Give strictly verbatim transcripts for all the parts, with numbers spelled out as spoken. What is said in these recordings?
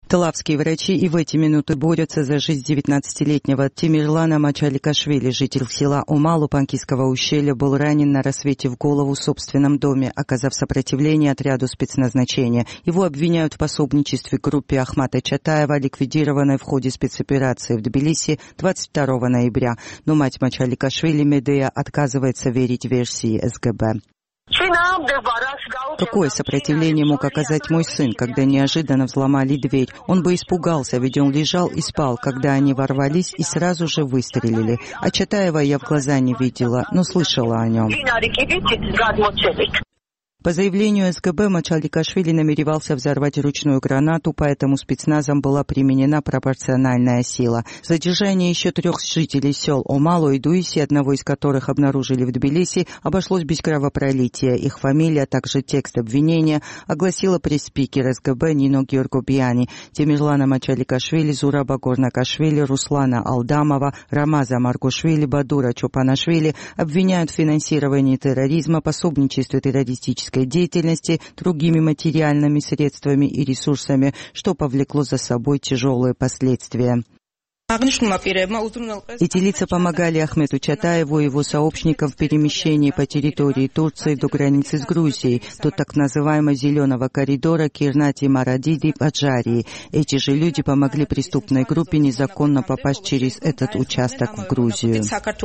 Талавские врачи и в эти минуты борются за жизнь девятнадцатилетнего Темирлана Мачаликашвили. Житель села Омалу Панкисского ущелья был ранен на рассвете в голову в собственном доме, оказав сопротивление отряду спецназначения. Его обвиняют в пособничестве группе Ахмата Чатаева, ликвидированной в ходе спецоперации в Тбилиси двадцать второго ноября. Но мать Мачаликашвили Медея отказывается верить версии эс гэ бэ. Какое сопротивление мог оказать мой сын, когда неожиданно взломали дверь? Он бы испугался, ведь он лежал и спал, когда они ворвались и сразу же выстрелили. А Чатаева я в глаза не видела, но слышала о нем. По заявлению эс гэ бэ, Мачаликашвили намеревался взорвать ручную гранату, поэтому спецназом была применена пропорциональная сила. Задержание еще трех жителей сел Омалу и Дуиси, одного из которых обнаружили в Тбилиси, обошлось без кровопролития. Их фамилия, а также текст обвинения огласила пресс-спикер эс гэ бэ Нино Георгобияни. Темирлана Мачаликашвили, Зураба Горнакашвили, Руслана Алдамова, Рамаза Маргушвили, Бадура Чопанашвили обвиняют в финансировании терроризма, пособничестве террористической деятельности другими материальными средствами и ресурсами, что повлекло за собой тяжелые последствия. Эти лица помогали Ахмету Чатаеву и его сообщникам в перемещении по территории Турции до границы с Грузией, до так называемого «зеленого коридора» Кирнати-Марадиди в Аджарии. Эти же люди помогли преступной группе незаконно попасть через этот участок в Грузию.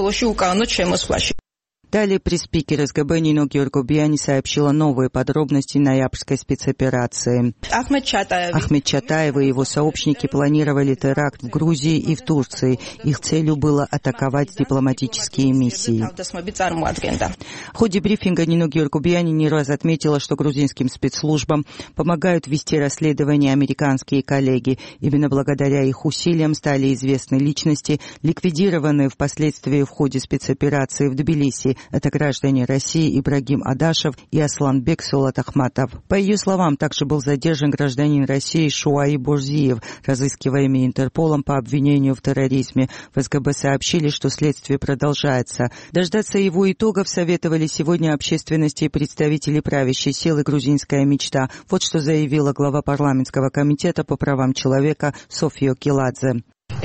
Далее пресс-спикер эс гэ бэ Нино Георгобияни сообщила новые подробности ноябрьской спецоперации. Ахмет Чатаев. Ахмет Чатаев и его сообщники планировали теракт в Грузии и в Турции. Их целью было атаковать дипломатические миссии. В ходе брифинга Нино Георгобияни не раз отметила, что грузинским спецслужбам помогают вести расследование американские коллеги. Именно благодаря их усилиям стали известны личности, ликвидированные впоследствии в ходе спецоперации в Тбилиси. Это граждане России Ибрагим Адашев и Асланбек Сулатахматов. По ее словам, также был задержан гражданин России Шуаи Борзиев, разыскиваемый Интерполом по обвинению в терроризме. В эс гэ бэ сообщили, что следствие продолжается. Дождаться его итогов советовали сегодня общественности и представители правящей силы «Грузинская мечта». Вот что заявила глава парламентского комитета по правам человека София Киладзе.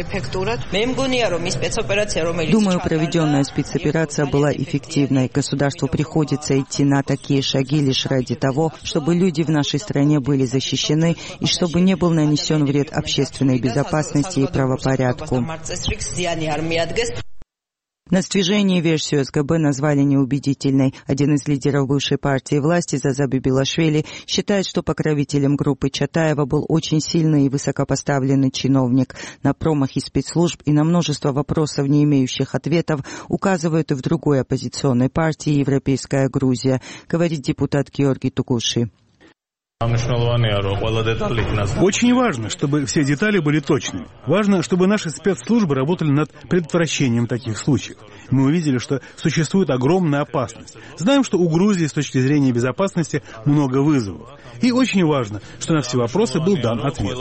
Думаю, проведенная спецоперация была эффективной. Государству приходится идти на такие шаги лишь ради того, чтобы люди в нашей стране были защищены и чтобы не был нанесен вред общественной безопасности и правопорядку. На свежение версию эс гэ бэ назвали неубедительной. Один из лидеров бывшей партии власти Заза Бибилашвили считает, что покровителем группы Чатаева был очень сильный и высокопоставленный чиновник. На промахи спецслужб и на множество вопросов, не имеющих ответов, указывают и в другой оппозиционной партии «Европейская Грузия», говорит депутат Георгий Тугуши. Очень важно, чтобы все детали были точными. Важно, чтобы наши спецслужбы работали над предотвращением таких случаев. Мы увидели, что существует огромная опасность. Знаем, что у Грузии с точки зрения безопасности много вызовов. И очень важно, что на все вопросы был дан ответ.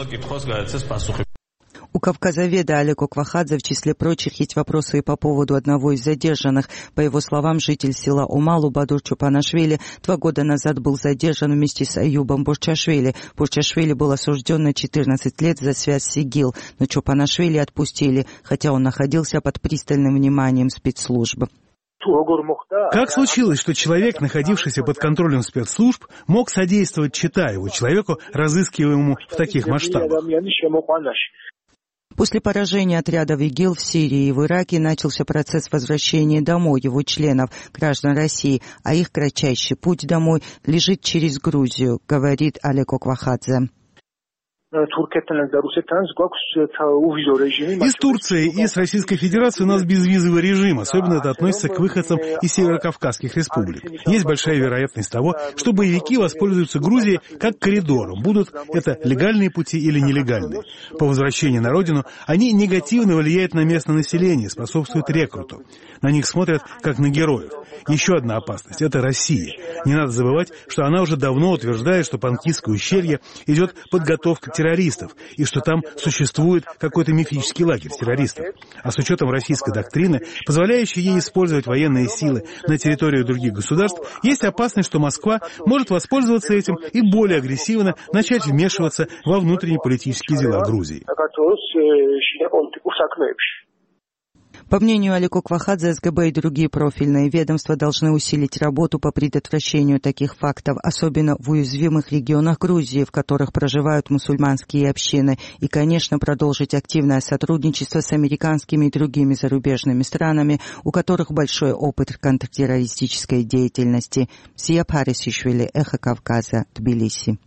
У кавказоведа Алека Квахадзе, в числе прочих, есть вопросы и по поводу одного из задержанных. По его словам, житель села Омалу Бадур Чопанашвили два года назад был задержан вместе с Аюбом Борчашвили. Борчашвили был осужден на четырнадцать лет за связь с ИГИЛ, но Чопанашвили отпустили, хотя он находился под пристальным вниманием спецслужб. Как случилось, что человек, находившийся под контролем спецслужб, мог содействовать Чатаеву, человеку, разыскиваемому в таких масштабах? После поражения отрядов ИГИЛ в Сирии и в Ираке начался процесс возвращения домой его членов, граждан России, а их кратчайший путь домой лежит через Грузию, говорит Алека Квахадзе. И с Турцией, и с Российской Федерацией у нас безвизовый режим, особенно это относится к выходцам из северокавказских республик. Есть большая вероятность того, что боевики воспользуются Грузией как коридором, будут это легальные пути или нелегальные. По возвращении на родину они негативно влияют на местное население, способствуют рекруту. На них смотрят как на героев. Еще одна опасность – это Россия. Не надо забывать, что она уже давно утверждает, что Панкисское ущелье идет подготовка к террористов, и что там существует какой-то мифический лагерь террористов. А с учетом российской доктрины, позволяющей ей использовать военные силы на территории других государств, есть опасность, что Москва может воспользоваться этим и более агрессивно начать вмешиваться во внутренние политические дела Грузии. По мнению Алико Квахадзе, СГБ и другие профильные ведомства должны усилить работу по предотвращению таких фактов, особенно в уязвимых регионах Грузии, в которых проживают мусульманские общины, и, конечно, продолжить активное сотрудничество с американскими и другими зарубежными странами, у которых большой опыт контртеррористической деятельности. Сия Парисишвили, Эхо Кавказа, Тбилиси.